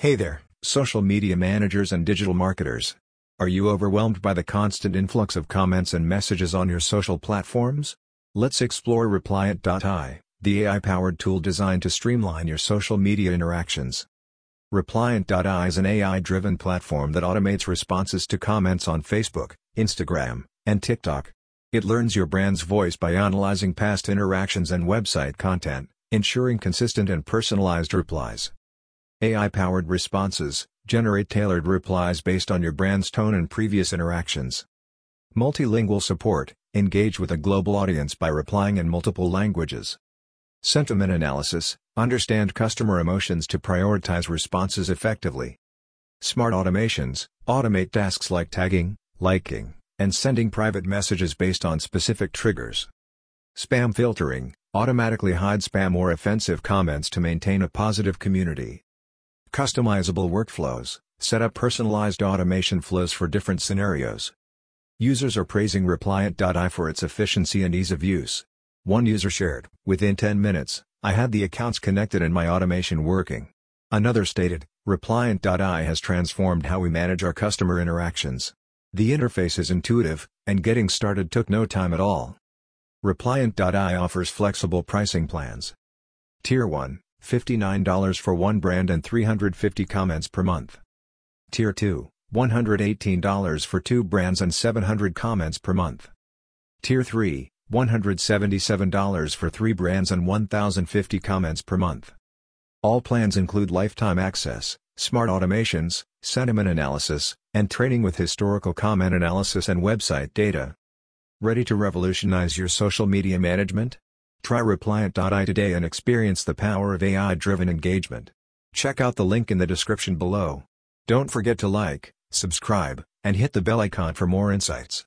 Hey there, social media managers and digital marketers. Are you overwhelmed by the constant influx of comments and messages on your social platforms? Let's explore Replyant.ai, the AI-powered tool designed to streamline your social media interactions. Replyant.ai is an AI-driven platform that automates responses to comments on Facebook, Instagram, and TikTok. It learns your brand's voice by analyzing past interactions and website content, ensuring consistent and personalized replies. AI-powered responses generate tailored replies based on your brand's tone and previous interactions. Multilingual support engage with a global audience by replying in multiple languages. Sentiment analysis understand customer emotions to prioritize responses effectively. Smart automations automate tasks like tagging, liking, and sending private messages based on specific triggers. Spam filtering automatically hide spam or offensive comments to maintain a positive community. Customizable workflows set up personalized automation flows for different scenarios. Users are praising Replyant.ai for its efficiency and ease of use. One user shared, "Within 10 minutes, I had the accounts connected and my automation working." Another stated, "Replyant.ai has transformed how we manage our customer interactions. The interface is intuitive, and getting started took no time at all." Replyant.ai offers flexible pricing plans. Tier 1, $59 for one brand and 350 comments per month. Tier 2, $118 for two brands and 700 comments per month. Tier 3, $177 for three brands and 1,050 comments per month. All plans include lifetime access, smart automations, sentiment analysis, and training with historical comment analysis and website data. Ready to revolutionize your social media management? Try Replyant.ai today and experience the power of AI-driven engagement. Check out the link in the description below. Don't forget to like, subscribe, and hit the bell icon for more insights.